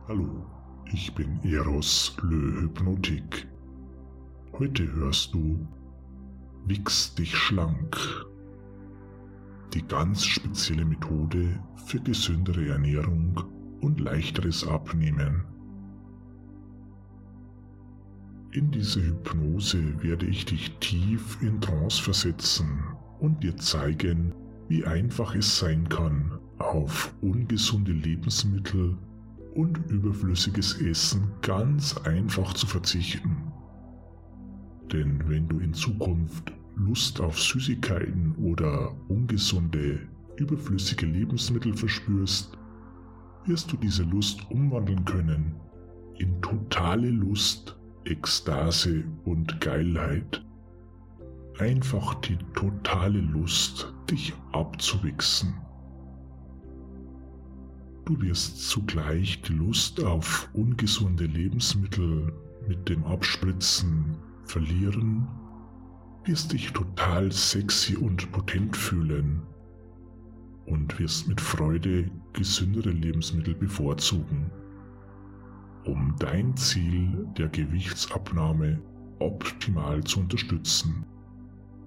Hallo, ich bin Eros Le Hypnotik. Heute hörst du Wichs dich schlank. Die ganz spezielle Methode für gesündere Ernährung und leichteres Abnehmen. In diese Hypnose werde ich dich tief in Trance versetzen und dir zeigen, wie einfach es sein kann, auf ungesunde Lebensmittel und überflüssiges Essen ganz einfach zu verzichten. Denn wenn du in Zukunft Lust auf Süßigkeiten oder ungesunde, überflüssige Lebensmittel verspürst, wirst du diese Lust umwandeln können in totale Lust, Ekstase und Geilheit. Einfach die totale Lust, dich abzuwichsen. Du wirst zugleich die Lust auf ungesunde Lebensmittel mit dem Abspritzen verlieren, wirst dich total sexy und potent fühlen und wirst mit Freude gesündere Lebensmittel bevorzugen, um dein Ziel der Gewichtsabnahme optimal zu unterstützen.